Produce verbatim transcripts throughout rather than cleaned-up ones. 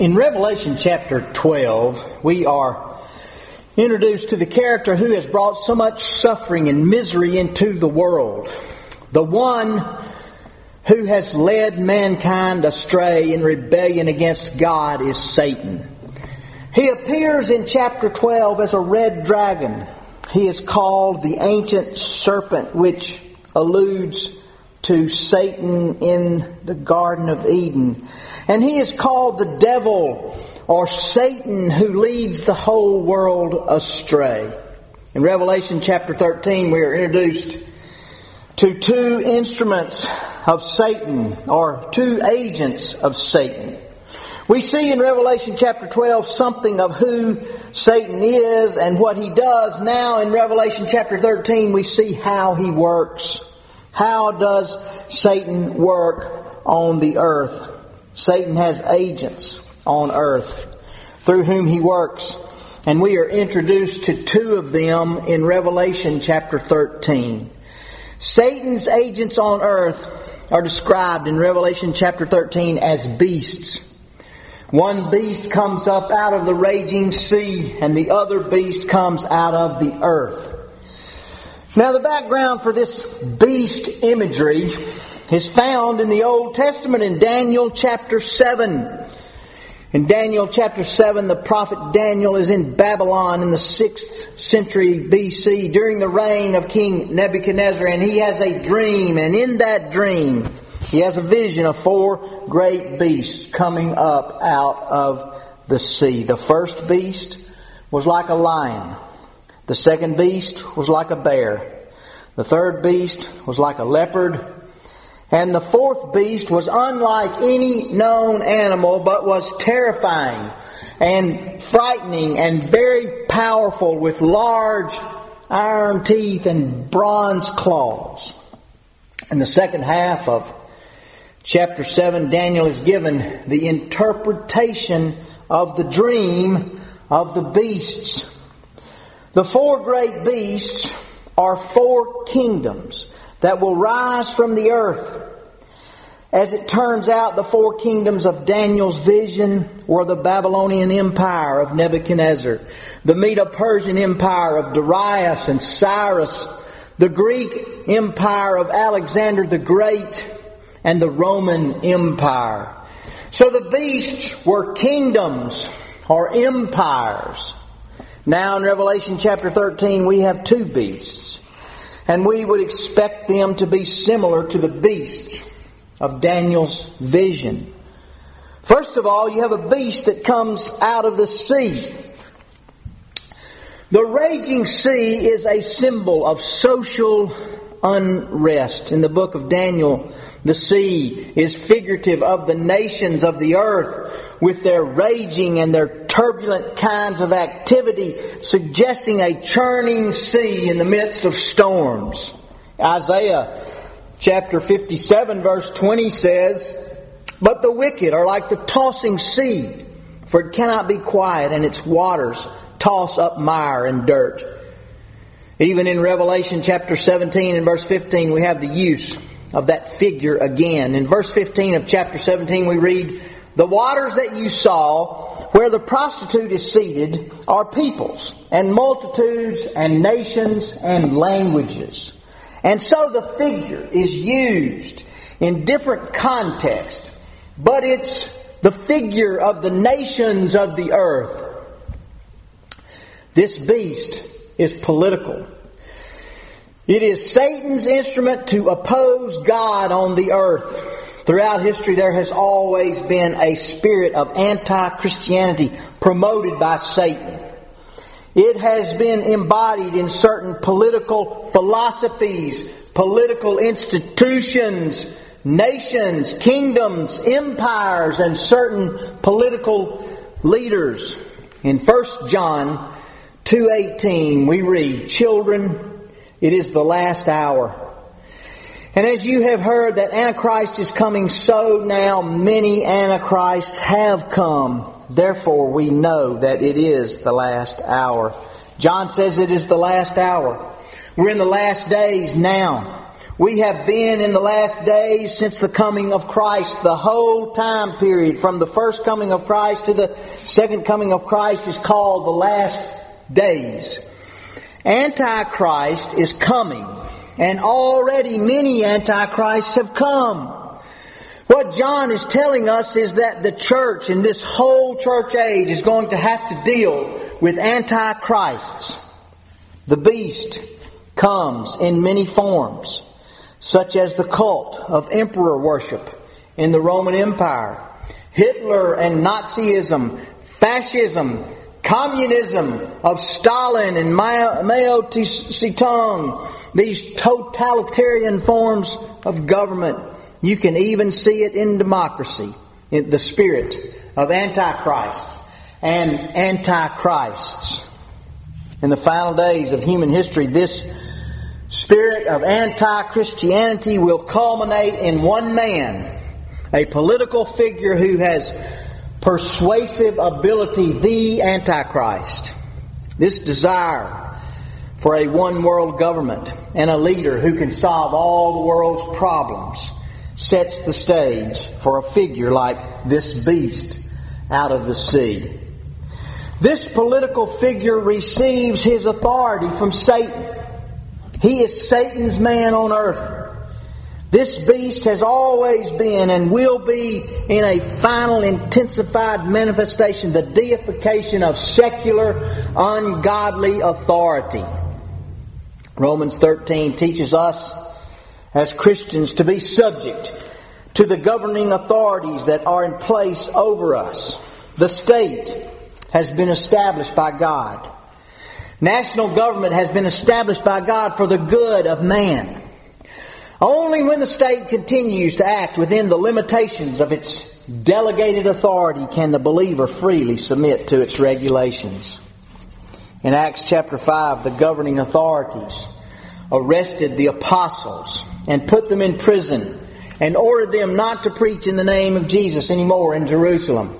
In Revelation chapter twelve, we are introduced to the character who has brought so much suffering and misery into the world. The one who has led mankind astray in rebellion against God is Satan. He appears in chapter twelve as a red dragon. He is called the ancient serpent, which alludes to Satan in the Garden of Eden. And he is called the devil, or Satan, who leads the whole world astray. In Revelation chapter thirteen, we are introduced to two instruments of Satan, or two agents of Satan. We see in Revelation chapter twelve something of who Satan is and what he does. Now in Revelation chapter thirteen, we see how he works. How does Satan work on the earth? Satan has agents on earth through whom he works. And we are introduced to two of them in Revelation chapter thirteen. Satan's agents on earth are described in Revelation chapter thirteen as beasts. One beast comes up out of the raging sea, and the other beast comes out of the earth. Now, the background for this beast imagery is found in the Old Testament in Daniel chapter seven. In Daniel chapter seven, the prophet Daniel is in Babylon in the sixth century B C during the reign of King Nebuchadnezzar, and he has a dream, and in that dream he has a vision of four great beasts coming up out of the sea. The first beast was like a lion. The second beast was like a bear. The third beast was like a leopard. And the fourth beast was unlike any known animal, but was terrifying and frightening and very powerful, with large iron teeth and bronze claws. In the second half of chapter seven, Daniel is given the interpretation of the dream of the beasts. The four great beasts are four kingdoms that will rise from the earth. As it turns out, the four kingdoms of Daniel's vision were the Babylonian Empire of Nebuchadnezzar, the Medo-Persian Empire of Darius and Cyrus, the Greek Empire of Alexander the Great, and the Roman Empire. So the beasts were kingdoms or empires. Now in Revelation chapter thirteen, we have two beasts. And we would expect them to be similar to the beasts of Daniel's vision. First of all, you have a beast that comes out of the sea. The raging sea is a symbol of social unrest. In the book of Daniel, the sea is figurative of the nations of the earth, with their raging and their turbulent kinds of activity, suggesting a churning sea in the midst of storms. Isaiah chapter fifty-seven verse twenty says, "But the wicked are like the tossing sea, for it cannot be quiet, and its waters toss up mire and dirt." Even in Revelation chapter seventeen and verse fifteen, we have the use of that figure again. In verse fifteen of chapter seventeen, we read, "The waters that you saw, where the prostitute is seated, are peoples and multitudes and nations and languages." And so the figure is used in different contexts, but it's the figure of the nations of the earth. This beast is political. It is Satan's instrument to oppose God on the earth. Throughout history, there has always been a spirit of anti-Christianity promoted by Satan. It has been embodied in certain political philosophies, political institutions, nations, kingdoms, empires, and certain political leaders. In First John two eighteen, we read, "Children, it is the last hour. And as you have heard that Antichrist is coming, so now many Antichrists have come. Therefore we know that it is the last hour." John says it is the last hour. We're in the last days now. we have been in the last days since the coming of Christ. The whole time period from the first coming of Christ to the second coming of Christ is called the last days. Antichrist is coming, and already many antichrists have come. What John is telling us is that the church in this whole church age is going to have to deal with antichrists. The beast comes in many forms, such as the cult of emperor worship in the Roman Empire, Hitler and Nazism, fascism, communism of Stalin and Mao Zedong, these totalitarian forms of government. You can even see it in democracy, in the spirit of Antichrist and Antichrists. In the final days of human history, this spirit of anti-Christianity will culminate in one man, a political figure who has persuasive ability, the Antichrist. This desire for a one-world government and a leader who can solve all the world's problems sets the stage for a figure like this beast out of the sea. This political figure receives his authority from Satan. He is Satan's man on earth. This beast has always been and will be in a final intensified manifestation, the deification of secular, ungodly authority. Romans thirteen teaches us as Christians to be subject to the governing authorities that are in place over us. The state has been established by God. National government has been established by God for the good of man. Only when the state continues to act within the limitations of its delegated authority can the believer freely submit to its regulations. In Acts chapter five, the governing authorities arrested the apostles and put them in prison and ordered them not to preach in the name of Jesus anymore in Jerusalem.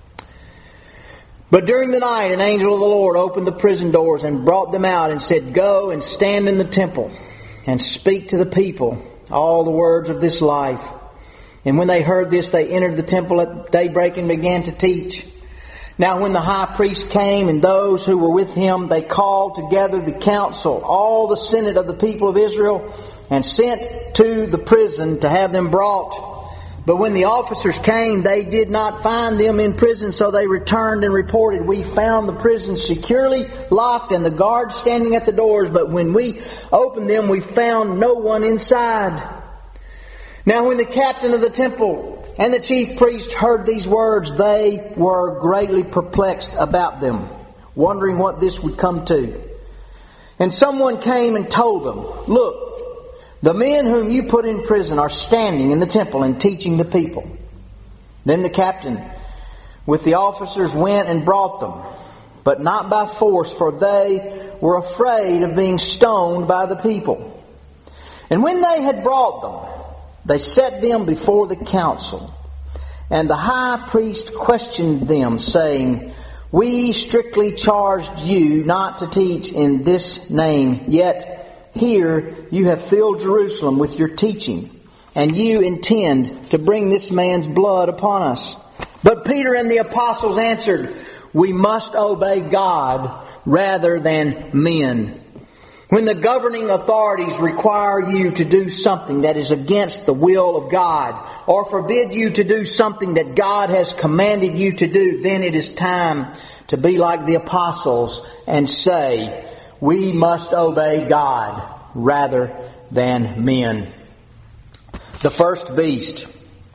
But during the night, an angel of the Lord opened the prison doors and brought them out and said, "Go and stand in the temple and speak to the people all the words of this life." And when they heard this, they entered the temple at daybreak and began to teach. Now when the high priest came and those who were with him, they called together the council, all the senate of the people of Israel, and sent to the prison to have them brought. But when the officers came, they did not find them in prison, so they returned and reported, "We found the prison securely locked and the guards standing at the doors, but when we opened them, we found no one inside." Now when the captain of the temple and the chief priest heard these words, they were greatly perplexed about them, wondering what this would come to. And someone came and told them, "Look, the men whom you put in prison are standing in the temple and teaching the people." Then the captain with the officers went and brought them, but not by force, for they were afraid of being stoned by the people. And when they had brought them, they set them before the council. And the high priest questioned them, saying, "We strictly charged you not to teach in this name, yet here you have filled Jerusalem with your teaching, and you intend to bring this man's blood upon us." But Peter and the apostles answered, "We must obey God rather than men. When the governing authorities require you to do something that is against the will of God, or forbid you to do something that God has commanded you to do, then it is time to be like the apostles and say, 'We must obey God rather than men.'" The first beast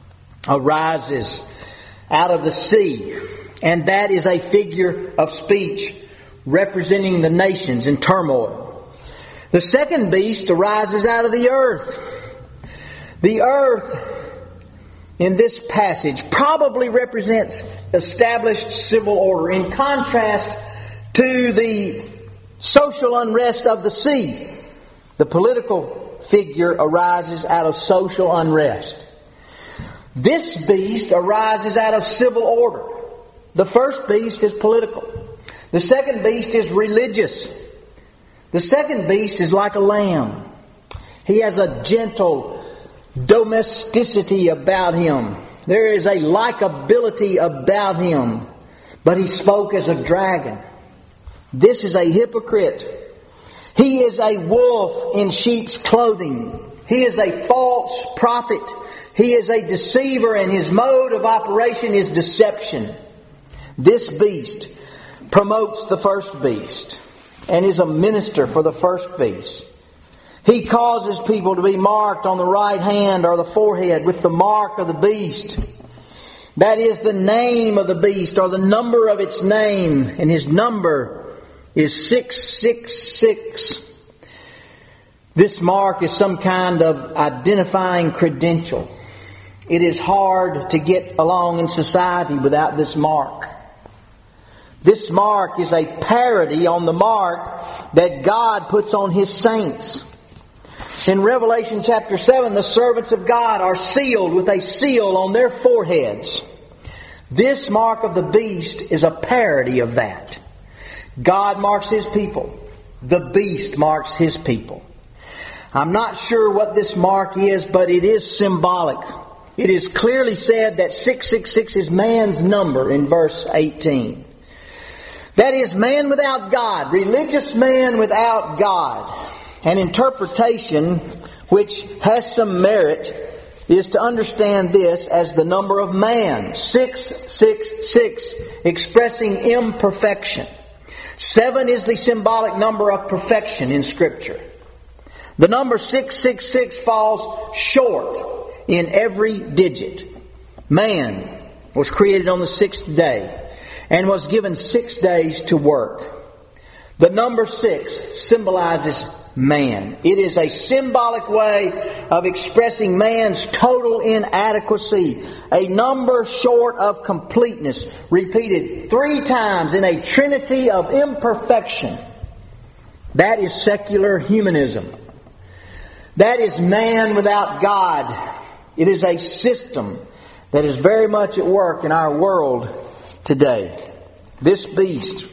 arises out of the sea, and that is a figure of speech representing the nations in turmoil. The second beast arises out of the earth. The earth in this passage probably represents established civil order, in contrast to the social unrest of the sea. The political figure arises out of social unrest. This beast arises out of civil order. The first beast is political. The second beast is religious. The second beast is like a lamb. He has a gentle domesticity about Him. There is a likability about Him. But He spoke as a dragon. This is a hypocrite. He is a wolf in sheep's clothing. He is a false prophet. He is a deceiver, and his mode of operation is deception. This beast promotes the first beast and is a minister for the first beast. He causes people to be marked on the right hand or the forehead with the mark of the beast. That is the name of the beast or the number of its name. And his number is six six six. This mark is some kind of identifying credential. It is hard to get along in society without this mark. This mark is a parody on the mark that God puts on His saints. In Revelation chapter seven, the servants of God are sealed with a seal on their foreheads. This mark of the beast is a parody of that. God marks His people. The beast marks His people. I'm not sure what this mark is, but it is symbolic. It is clearly said that six six six is man's number in verse eighteen. That is, man without God, religious man without God. An interpretation which has some merit is to understand this as the number of man. six six six, expressing imperfection. Seven is the symbolic number of perfection in Scripture. The number six six six falls short in every digit. Man was created on the sixth day and was given six days to work. The number six symbolizes man. It is a symbolic way of expressing man's total inadequacy. A number short of completeness, repeated three times in a trinity of imperfection. That is secular humanism. That is man without God. It is a system that is very much at work in our world today. This beast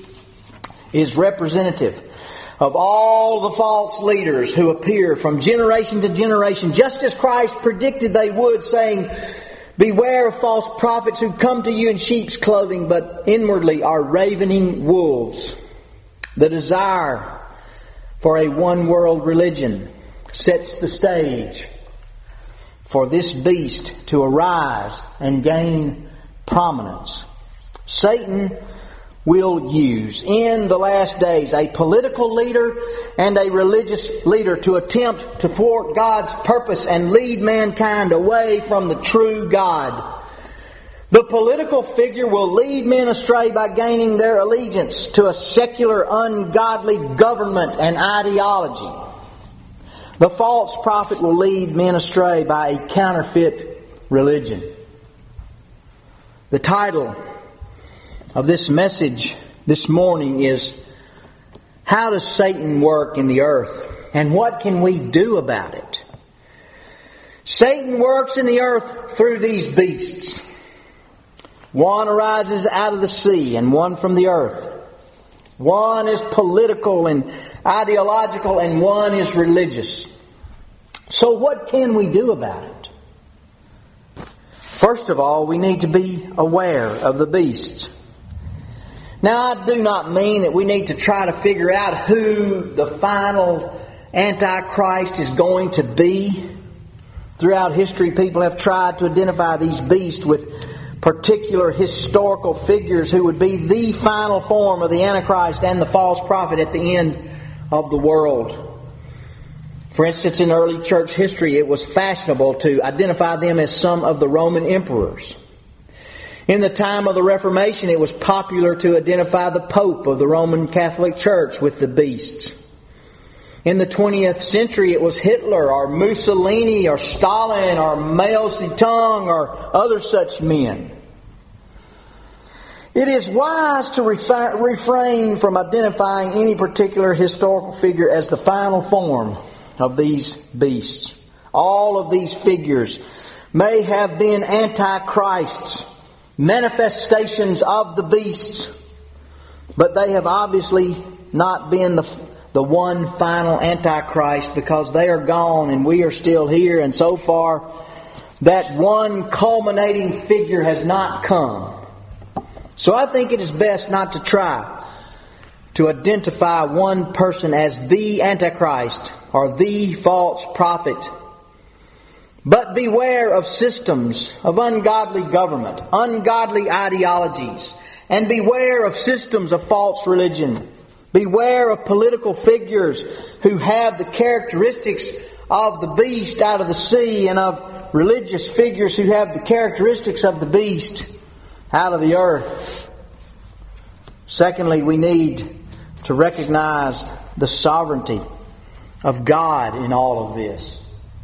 is representative of all the false leaders who appear from generation to generation, just as Christ predicted they would, saying, "Beware of false prophets who come to you in sheep's clothing, but inwardly are ravening wolves." The desire for a one-world religion sets the stage for this beast to arise and gain prominence. Satan will use in the last days a political leader and a religious leader to attempt to thwart God's purpose and lead mankind away from the true God. The political figure will lead men astray by gaining their allegiance to a secular, ungodly government and ideology. The false prophet will lead men astray by a counterfeit religion. The title of this message this morning is, "How does Satan work in the earth? And what can we do about it?" Satan works in the earth through these beasts. One arises out of the sea and one from the earth. One is political and ideological and one is religious. So what can we do about it? First of all, we need to be aware of the beasts. Now, I do not mean that we need to try to figure out who the final Antichrist is going to be. Throughout history, people have tried to identify these beasts with particular historical figures who would be the final form of the Antichrist and the false prophet at the end of the world. For instance, in early church history, it was fashionable to identify them as some of the Roman emperors. In the time of the Reformation, it was popular to identify the Pope of the Roman Catholic Church with the beasts. In the twentieth century, it was Hitler or Mussolini or Stalin or Mao Zedong or other such men. It is wise to refi- refrain from identifying any particular historical figure as the final form of these beasts. All of these figures may have been antichrists, manifestations of the beasts, but they have obviously not been the, the one final Antichrist, because they are gone and we are still here. And so far, that one culminating figure has not come. So I think it is best not to try to identify one person as the Antichrist or the false prophet. But beware of systems of ungodly government, ungodly ideologies, and beware of systems of false religion. Beware of political figures who have the characteristics of the beast out of the sea, and of religious figures who have the characteristics of the beast out of the earth. Secondly, we need to recognize the sovereignty of God in all of this.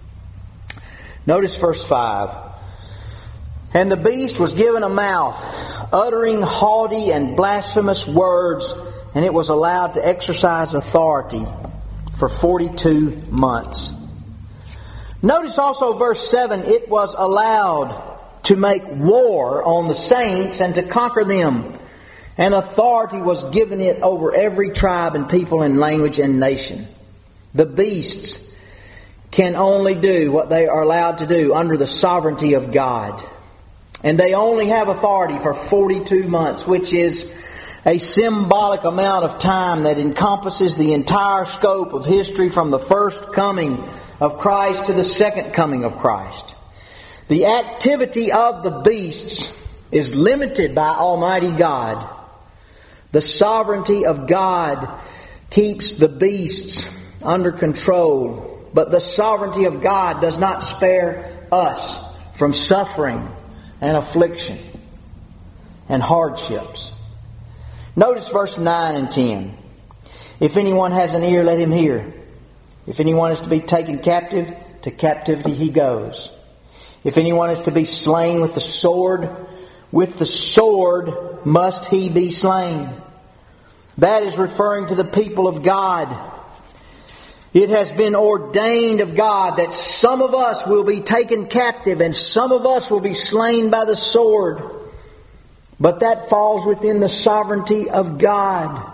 Notice verse five. And the beast was given a mouth, uttering haughty and blasphemous words, and it was allowed to exercise authority for forty-two months. Notice also verse seven, it was allowed to make war on the saints and to conquer them. And authority was given it over every tribe and people and language and nation. The beasts can only do what they are allowed to do under the sovereignty of God. And they only have authority for forty-two months, which is a symbolic amount of time that encompasses the entire scope of history from the first coming of Christ to the second coming of Christ. The activity of the beasts is limited by Almighty God. The sovereignty of God keeps the beasts under control, but the sovereignty of God does not spare us from suffering and affliction and hardships. Notice verse nine and ten. If anyone has an ear, let him hear. If anyone is to be taken captive, to captivity he goes. If anyone is to be slain with the sword, with the sword must he be slain. That is referring to the people of God. It has been ordained of God that some of us will be taken captive and some of us will be slain by the sword. But that falls within the sovereignty of God.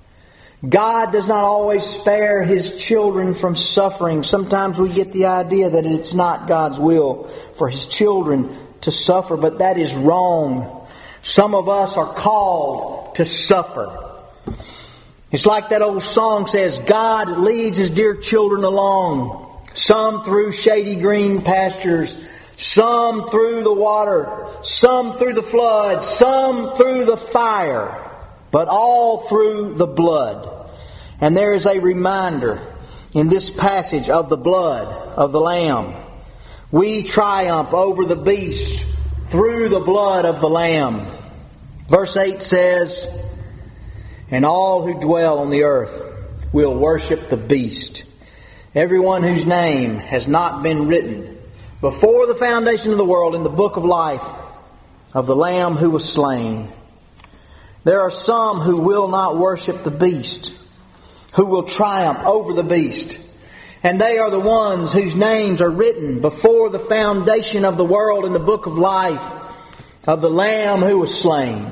God does not always spare His children from suffering. Sometimes we get the idea that it's not God's will for His children to suffer, but that is wrong. Some of us are called to suffer. It's like that old song says, God leads His dear children along, some through shady green pastures, some through the water, some through the flood, some through the fire, but all through the blood. And there is a reminder in this passage of the blood of the Lamb. We triumph over the beast through the blood of the Lamb. Verse eight says, and all who dwell on the earth will worship the beast, everyone whose name has not been written before the foundation of the world in the book of life of the Lamb who was slain. There are some who will not worship the beast, who will triumph over the beast. And they are the ones whose names are written before the foundation of the world in the book of life of the Lamb who was slain.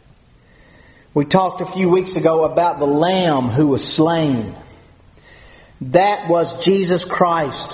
We talked a few weeks ago about the Lamb who was slain. That was Jesus Christ.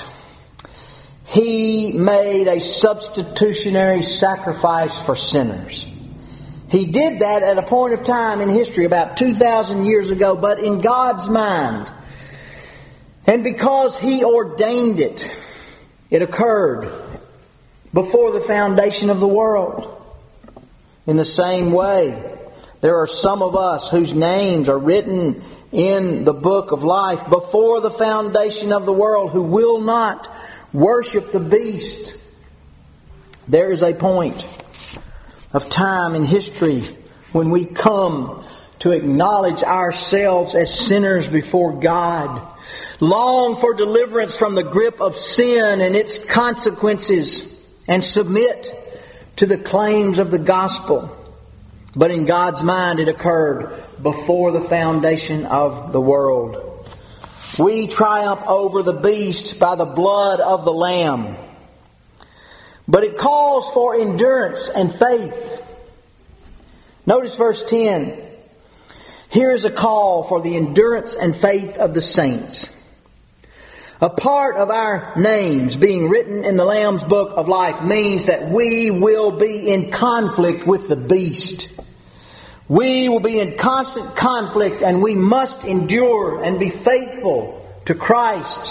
He made a substitutionary sacrifice for sinners. He did that at a point of time in history about two thousand years ago, but in God's mind. And because He ordained it, it occurred before the foundation of the world. In the same way, there are some of us whose names are written in the book of life before the foundation of the world who will not worship the beast. There is a point of time in history when we come to acknowledge ourselves as sinners before God, long for deliverance from the grip of sin and its consequences, and submit to the claims of the gospel. But in God's mind it occurred before the foundation of the world. We triumph over the beast by the blood of the Lamb. But it calls for endurance and faith. Notice verse ten. Here is a call for the endurance and faith of the saints. A part of our names being written in the Lamb's Book of Life means that we will be in conflict with the beast. We will be in constant conflict, and we must endure and be faithful to Christ.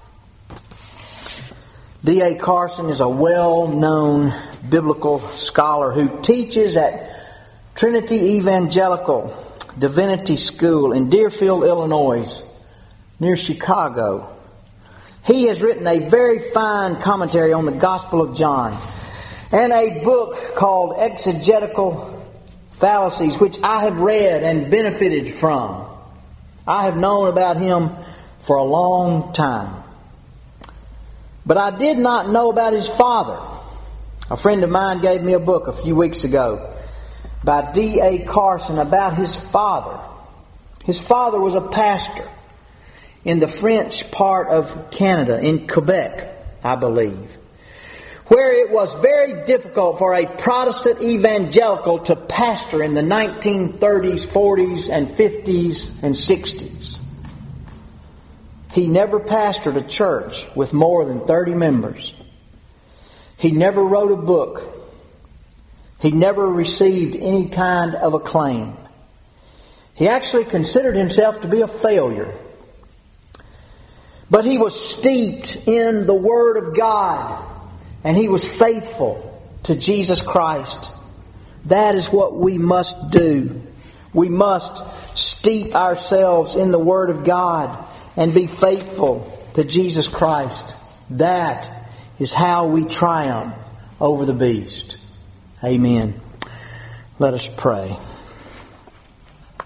D A Carson is a well-known biblical scholar who teaches at Trinity Evangelical Divinity School in Deerfield, Illinois, near Chicago. He has written a very fine commentary on the Gospel of John and a book called Exegetical Fallacies, which I have read and benefited from. I have known about him for a long time. But I did not know about his father. A friend of mine gave me a book a few weeks ago by D A Carson about his father. His father was a pastor in the French part of Canada, in Quebec, I believe, where it was very difficult for a Protestant evangelical to pastor in the nineteen thirties, forties, and fifties, and sixties. He never pastored a church with more than thirty members. He never wrote a book. He never received any kind of acclaim. He actually considered himself to be a failure. But he was steeped in the Word of God, and he was faithful to Jesus Christ. That is what we must do. We must steep ourselves in the Word of God and be faithful to Jesus Christ. That is how we triumph over the beast. Amen. Let us pray.